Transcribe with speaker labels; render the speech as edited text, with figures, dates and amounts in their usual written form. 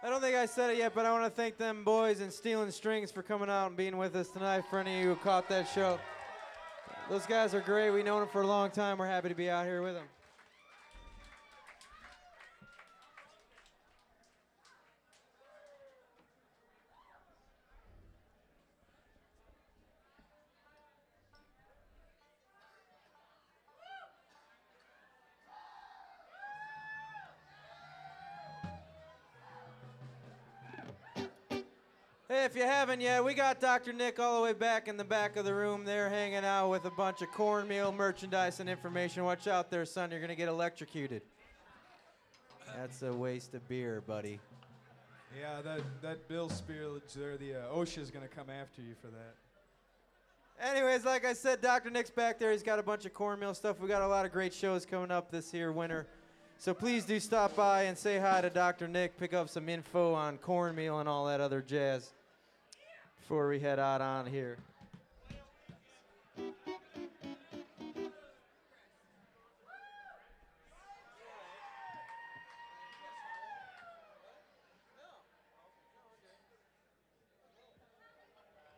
Speaker 1: I don't think I said it yet, but I want to thank them boys in Stealing Strings for coming out and being with us tonight. For any of you who caught that show, those guys are great. We've known them for a long time. We're happy to be out here with them. Hey, if you haven't yet, we got Dr. Nick all the way back in the back of the room there hanging out with a bunch of cornmeal merchandise and information. Watch out there, son. You're going to get electrocuted. That's a waste of beer, buddy.
Speaker 2: Yeah, that Bill Spearage there, the OSHA's going to come after you for that.
Speaker 1: Anyways, like I said, Dr. Nick's back there. He's got a bunch of cornmeal stuff. We got a lot of great shows coming up this here winter. So please do stop by and say hi to Dr. Nick. Pick up some info on cornmeal and all that other jazz before we head out on here.